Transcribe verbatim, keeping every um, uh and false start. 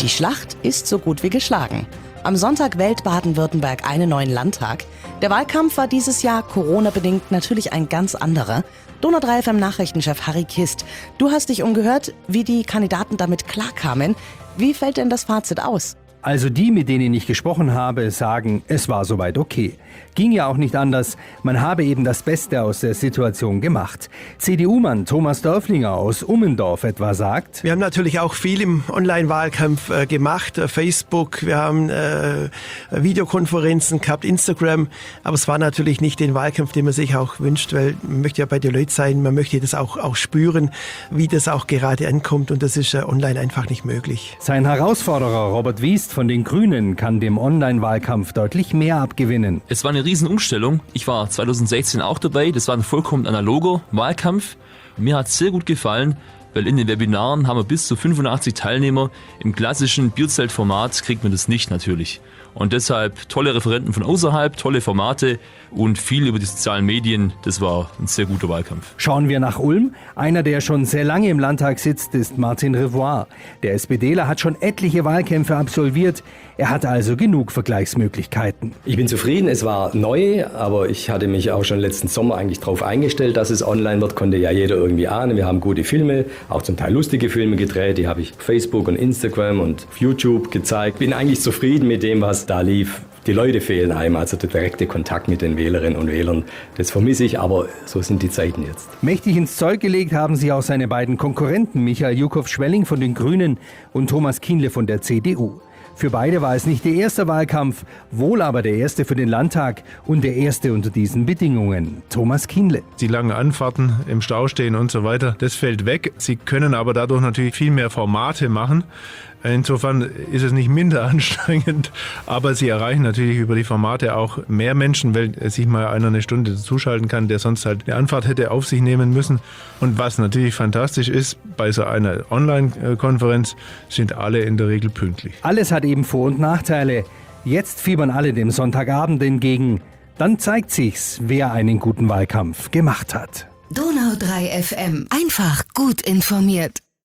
Die Schlacht ist so gut wie geschlagen. Am Sonntag wählt Baden-Württemberg einen neuen Landtag. Der Wahlkampf war dieses Jahr Corona-bedingt natürlich ein ganz anderer. Donau drei F M Nachrichtenchef Harry Kist, du hast dich umgehört, wie die Kandidaten damit klarkamen. Wie fällt denn das Fazit aus? Also die, mit denen ich gesprochen habe, sagen, es war soweit okay. Ging ja auch nicht anders, man habe eben das Beste aus der Situation gemacht. C D U-Mann Thomas Dörflinger aus Ummendorf etwa sagt: Wir haben natürlich auch viel im Online-Wahlkampf äh, gemacht, äh, Facebook, wir haben äh, Videokonferenzen gehabt, Instagram, aber es war natürlich nicht den Wahlkampf, den man sich auch wünscht, weil man möchte ja bei den Leuten sein, man möchte das auch, auch spüren, wie das auch gerade ankommt und das ist äh, online einfach nicht möglich. Sein Herausforderer Robert Wiest von den Grünen kann dem Online-Wahlkampf deutlich mehr abgewinnen. Es war eine Riesenumstellung. Ich war zweitausendsechzehn auch dabei. Das war ein vollkommen analoger Wahlkampf. Mir hat es sehr gut gefallen, weil in den Webinaren haben wir bis zu fünfundachtzig Teilnehmer. Im klassischen Bierzeltformat kriegt man das nicht natürlich. Und deshalb tolle Referenten von außerhalb, tolle Formate und viel über die sozialen Medien. Das war ein sehr guter Wahlkampf. Schauen wir nach Ulm. Einer, der schon sehr lange im Landtag sitzt, ist Martin Revoir. Der SPDler hat schon etliche Wahlkämpfe absolviert. Er hat also genug Vergleichsmöglichkeiten. Ich bin zufrieden, es war neu, aber ich hatte mich auch schon letzten Sommer eigentlich darauf eingestellt, dass es online wird, konnte ja jeder irgendwie ahnen. Wir haben gute Filme, auch zum Teil lustige Filme gedreht, die habe ich auf Facebook und Instagram und auf YouTube gezeigt. Bin eigentlich zufrieden mit dem, was da lief. Die Leute fehlen einem, also der direkte Kontakt mit den Wählerinnen und Wählern. Das vermisse ich, aber so sind die Zeiten jetzt. Mächtig ins Zeug gelegt haben sie auch seine beiden Konkurrenten, Michael Jukow-Schwelling von den Grünen und Thomas Kienle von der C D U. Für beide war es nicht der erste Wahlkampf, wohl aber der erste für den Landtag und der erste unter diesen Bedingungen. Thomas Kienle. Die langen Anfahrten im Stau stehen und so weiter, das fällt weg. Sie können aber dadurch natürlich viel mehr Formate machen. Insofern ist es nicht minder anstrengend, aber sie erreichen natürlich über die Formate auch mehr Menschen, weil sich mal einer eine Stunde dazuschalten kann, der sonst halt eine Anfahrt hätte auf sich nehmen müssen. Und was natürlich fantastisch ist, bei so einer Online-Konferenz sind alle in der Regel pünktlich. Alles hat eben Vor- und Nachteile. Jetzt fiebern alle dem Sonntagabend entgegen. Dann zeigt sich's, wer einen guten Wahlkampf gemacht hat. Donau drei F M. Einfach gut informiert.